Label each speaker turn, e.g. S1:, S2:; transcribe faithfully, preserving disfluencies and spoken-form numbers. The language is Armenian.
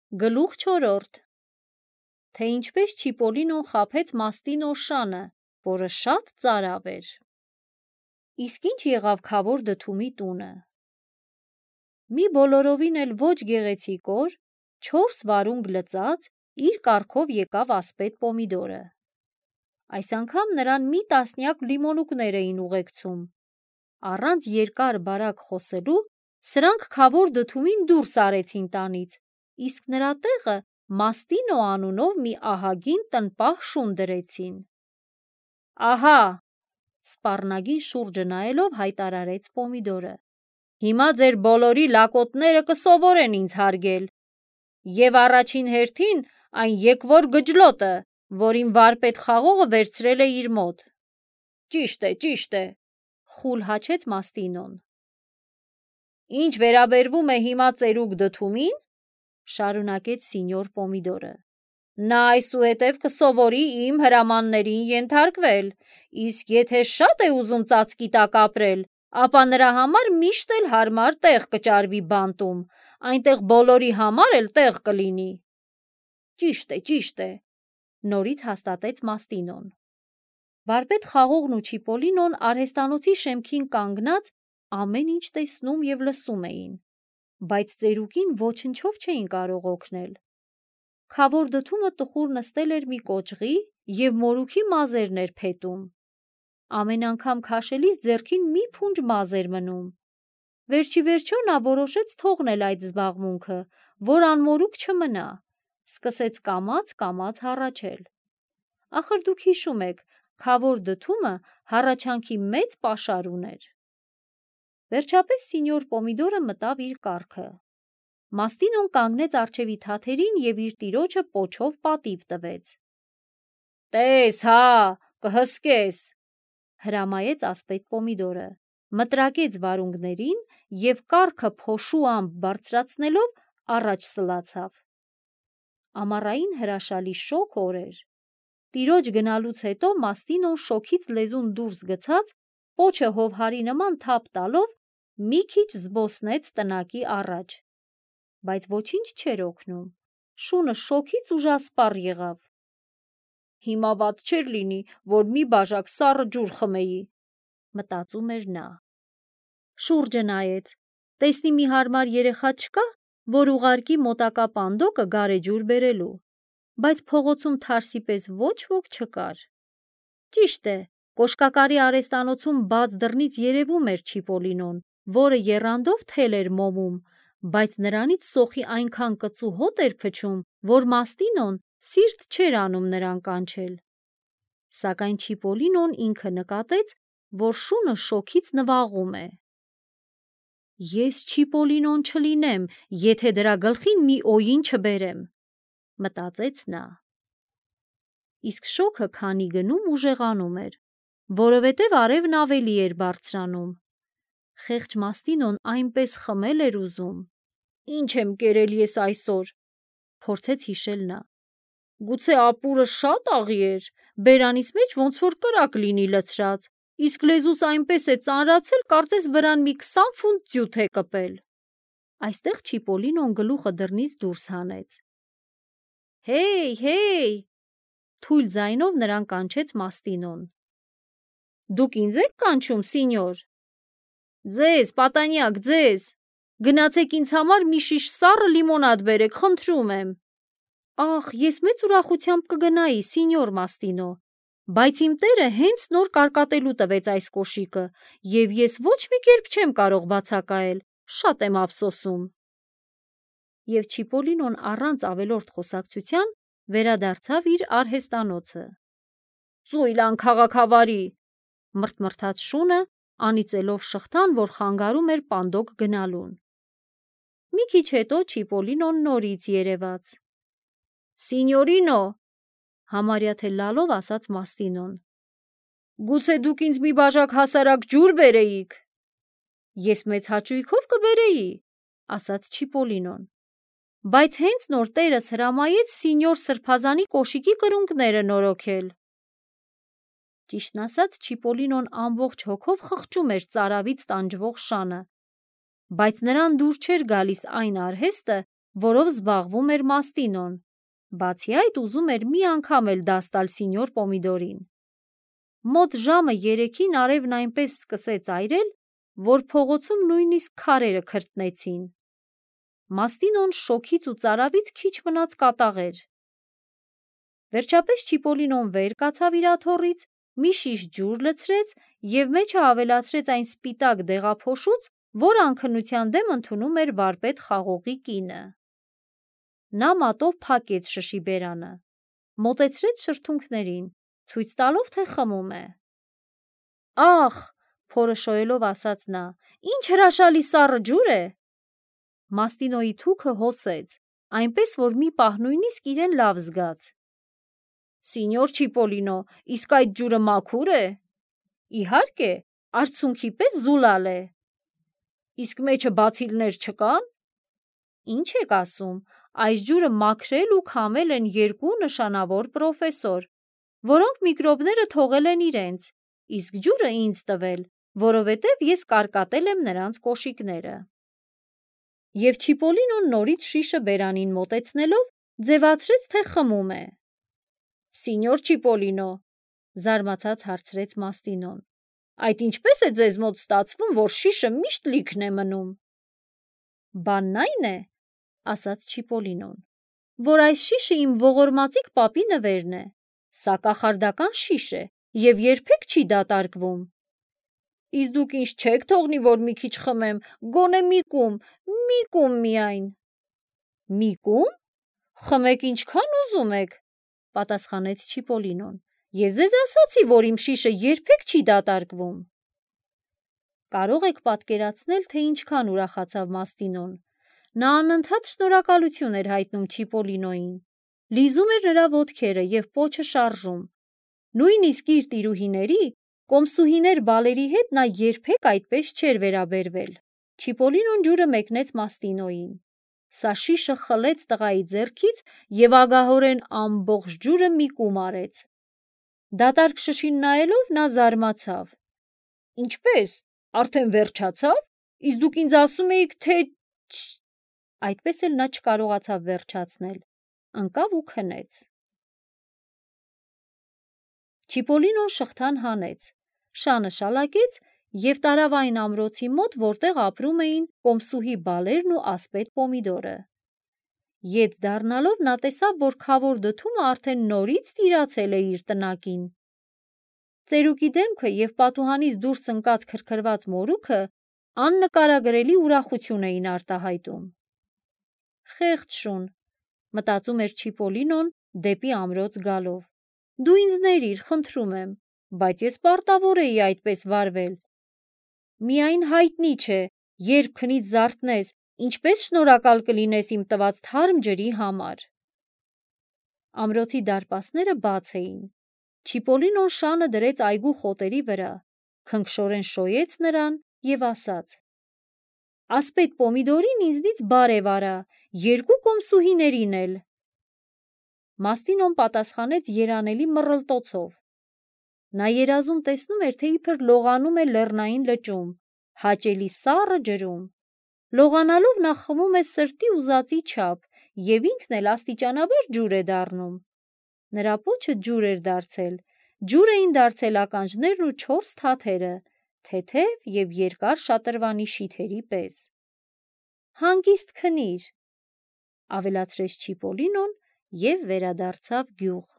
S1: Գլուխ չորրորդ. Թե ինչպես Չիպոլինոն խաբեց Մաստինո շանը, որը շատ ծարավ էր։ Իսկ ինչ եղավ Քավոր Դդումի տունը։ Մի բոլորովին էլ ոչ գեղեցիկ օր, չորս վարունգ լծած, իր կառքով եկավ ասպետ Պոմիդորը։ Այս անգամ նրան մի տասնյակ լիմոնուկներ էին ուղեկցում։ Առանց երկար բարակ խոսելու, սրանք Քավոր Դդումին դուրս արեցին տանից, իսկ նրա տեղը Մաստինո անունով մի ահագին տնպահ շուն դրեցին։ Ահա, սպառնագին շուրջը նայելով հայտարարեց Պոմիդորը, հիմա ձեր բոլորի լակոտները կսովորեն ինձ հարգել, և առաջին հերթին այն եկվոր գջլոտը, որին վարպետ խաղողը վերցրել է իր մոտ։ Ճիշտ է, ճիշտ է, խուլ հաչեց Մաստինոն։ Ինչ վերաբերվում է հիմա ծերուկ Դդումին, շարունակեց սինյոր Պոմիդորը, նա այսուհետև կսովորի իմ հրամաններին ենթարկվել, իսկ եթե շատ է ուզում ծածկի տակ ապրել, ապա նրա համար միշտ էլ հարմար տեղ կճարվի բանտում, այնտեղ բոլորի համար էլ տեղ կլինի։ Ճիշտ է, ճիշտ է, նորից հաստատեց Մաստինոն։ Վարպետ խաղողն ու Չիպոլինոն արհեստանոցի շեմքին կանգնած ամեն ինչ տեսնում և լսում էին, բայց ծերուկին ոչնչով չէին կարող օգնել։ Քավոր Դդումը տխուր նստել էր մի կոճղի և մորուքի մազերն էր փետում։ Ամեն անգամ քաշելիս ձեռքին մի փունջ մազ էր մնում։ Վերջիվերջո նա որոշեց թողնել այդ զբաղմունքը, որ անմորուք չմնա, սկսեց կամաց-կամաց հառաչել։ Ախր դուք հիշում եք, Քավոր Դդումը հառաչանքի մեծ պաշար ուներ։ Վերջապես սինյոր Պոմիդորը մտավ իր կառքը։ Մաստինոն կանգնեց առջևի թաթերին և իր տիրոջը պոչով պատիվ տվեց։ Տես, հա, կհսկես, հրամայեց ասպետ Պոմիդորը, մտրակեց վարունգներին և կառքը փոշու ամպ բարձրացնելով առաջ սլացավ։ Ամառային հրաշալի շոգ օր էր։ Տիրոջ գնալուց հետո Մաստինոն շոգից լեզուն դուրս գցած, պոչը հովհարի նման թափ տալով, մի քիչ զբոսնեց տնակի առաջ, բայց ոչինչ չէր օգնում, շունը շոգից ուժասպառ եղավ։ Հիմա վատ չէր լինի, որ մի բաժակ սառը ջուր խմեի, մտածում էր նա։ Շուրջը նայեց, տեսնի մի հարմար երեխա չկա, որ ուղարկի մոտակա պանդոկը գարեջուր բերելու, բայց փողոցում թարսի պես ոչ ոք չկար։ Ճիշտ է, Կոշկակարի արհեստանոցում բաց դռնից երևում էր Չիպոլինոն, որը եռանդով թել էր մոմում, բայց նրանից սոխի այնքան կծու հոտ էր փչում, որ Մաստինոն սիրտ չէր անում նրան կանչել։ Սակայն Չիպոլինոն ինքը նկատեց, որ շունը շոգից նվաղում է։ Ես Չիպոլինոն չլինեմ, եթե դրա գլխին մի օյին չբերեմ, մտածեց նա։ Իսկ շոգը քանի գնում ուժեղանում էր, որովհետև արևն ավելի էր բարձրանում։ Խեղճ Մաստինոն այնպես խմել էր ուզում։ Ինչ եմ կերել ես այսօր, փորձեց հիշել նա։ Գուցե ապուրը շատ աղի էր, բերանիս մեջ ոնց որ կրակ լինի լցրած, իսկ լեզուս այնպես է ծանրացել, կարծես վրան մի քսան ֆունտ ձյութ է կպել։ Այստեղ Չիպոլինոն գլուխը դռնից դուրս հանեց։ Հեյ, հեյ, թույլ ձայնով նրան կանչեց Մաստինոն։ Դուք ինձ եք կանչում, սինյոր։ Ձեզ, պատանյակ, ձեզ, գնացեք ինձ համար մի շիշ սառը լիմոնադ բերեք, խնդրում եմ։ Ախ, ես մեծ ուրախությամբ կգնայի, սինյոր Մաստինո, բայց իմ տերը հենց նոր կարկատելու տվեց այս կոշիկը, և ես ոչ մի կերպ չեմ կարող բացակայել, շատ եմ ափսոսում։ Եվ Չիպոլինոն առանց ավելորդ խոսակցության վերադարձավ իր արհեստանոցը։ Ծույլ անքաղաքավարի, մրթմրթաց շունը, անիծելով շղթան, որ խանգարում էր պանդոկ գնալուն։ Մի քիչ հետո Չիպոլինոն նորից երևաց։ Սինյորինո, համարյա թե լալով ասաց Մաստինոն, գուցե դուք ինձ մի բաժակ հասարակ ջուր բերեիք։ Ես մեծ հաճույքով կբերեի, ասաց Չիպոլինոն, բայց հենց նոր տերս հրամայեց սինյոր Սրբազանի կոշիկի կրունկները նորոգել։ Ճիշտն ասած, Չիպոլինոն ամբողջ հոգով խղճում էր ծարավից տանջվող շանը, բայց նրան դուր չէր գալիս այն արհեստը, որով զբաղվում էր Մաստինոն, բացի այդ ուզում էր մի անգամ էլ դաս տալ սինյոր Պոմիդորին։ Մոտ ժամը երեքին արևն այնպես սկսեց այրել, որ փողոցում նույնիսկ քարերը քրտնեցին։ Մաստինոն շոգից ու ծարավից քիչ մնաց կատաղեր։ Վերջապես Չիպոլինոն վեր կացավ իր աթոռից, մի շիշ ջուր լցրեց և մեջը ավելացրեց այն սպիտակ դեղափոշուց, որ անքնության դեմ ընդունում էր վարպետ Խաղողի կինը։ Նա մատով փակեց շշի բերանը, մոտեցրեց շրթունքներին, ցույց տալով, թե խմում է։ «Ախ», փորը շոյելով ասաց նա, «ինչ հրաշալի սառը ջուր է»։ Մաստինոյի թուքը հոսեց, այնպես որ մի պահ նույնիսկ իրեն լավ զգաց։ «Սինյոր Չիպոլինո, իսկ այդ ջուրը մաքուր է»։ «Իհարկե, արցունքի պես զուլալ է»։ «Իսկ մեջը բացիլներ չկան»։ «Ինչ եք ասում, այս ջուրը մաքրել ու քամել են երկու նշանավոր պրոֆեսոր, որոնք միկրոբները թողել են իրենց, իսկ ջուրը ինձ տվել, որովհետև ես կարկատել եմ նրանց կոշիկները»։ Եվ Չիպոլինոն նորից շիշը բերանին մոտեցնելով ձևացրեց, թե խմում է։ «Սինյոր Չիպոլինո», զարմացած հարցրեց Մաստինոն, «այդ ինչպե՞ս է ձեզ մոտ ստացվում, որ շիշը միշտ լիքն է մնում»։ «Բանն այն է», ասաց Չիպոլինոն, «որ այս շիշը իմ ողորմածիկ պապի նվերն է, սա կախարդական շիշ է և երբեք չի դատարկվում»։ «Իսկ դուք ինձ չեք թողնի, որ մի քիչ խմեմ, գոնե մի կում, մի կում միայն»։ «Մի կում, խմեք ինչքան ուզում եք», պատասխանեց Չիպոլինոն, «ես ձեզ ասացի, որ իմ շիշը երբեք չի դատարկվում»։ Կարող եք պատկերացնել, թե ինչքան ուրախացավ Մաստինոն։ Նա անընդհատ շնորհակալություն էր հայտնում Չիպոլինոյին, լիզում էր նրա ոտքերը և պոչը շարժում։ Նույնիսկ իր տիրուհիների, կոմսուհիներ բալերի հետ նա երբեք այդպես չէր վերաբերվել։ Չիպոլինոն ջուրը մեկնեց Մաստինոյին։ Սա շիշը խլեց տղայի ձեռքից և ագահորեն ամբողջ ջուրը մի կում արեց։ Դատարկ շշին նայելով նա զարմացավ։ «Ինչպե՞ս, արդեն վերջացավ, իսկ դուք ինձ ասում էիք, թե…» Այդպես էլ նա չկարողացավ վերջացնել, ընկավ ու քնեց։ Չիպոլինոն շղթան հանեց, շանը շալակեց և տարավ այն ամրոցի մոտ, որտեղ ապրում էին կոմսուհի Բալերն ու ասպետ Պոմիդորը։ Ետ դառնալով նա տեսավ, որ քավոր դդումը արդեն նորից տիրացել է իր տնակին։ Ծերուկի դեմքը և պատուհանից դուրս ընկած քրքրված մորուքը աննկարագրելի ուրախություն էին արտահայտում։ «Խեղճ շուն», մտածում էր Չիպոլինոն դեպի ամրոց գալով, «դու ինձ ներիր, խնդրում եմ, բայց ես պարտավոր էի այդպես վարվել։ Միայն հայտնի չէ, երբ քնից զարթնես, ինչպես շնորհակալ կլինես իմ տված թարմ ջրի համար»։ Ամրոցի դարպասները բաց էին։ Չիպոլինոն շանը դրեց այգու խոտերի վրա, քնքշորեն շոյեց նրան և ասաց. «Ասպետ Պոմիդորին ինձնից բարև արա, երկու կոմսուհիներին էլ»։ Մաստինոն պատասխանեց երանելի մռլտոցով։ Նա երազում տեսնում էր, թե իբր լողանում է լեռնային լճում, հաճելի սառը ջրում։ Լողանալով նա խմում է սրտի ուզածի չափ և ինքն էլ աստիճանաբար ջուր է դառնում։ Նրա պոչը ջուր էր դարձել, ջուր էին դարձել ականջներն ու չորս թաթերը, թեթև և երկար շատրվանի շիթերի պես։ «Հանգիստ քնիր», ավելացրեց Չիպոլինոն և վերադարձավ գյուղ։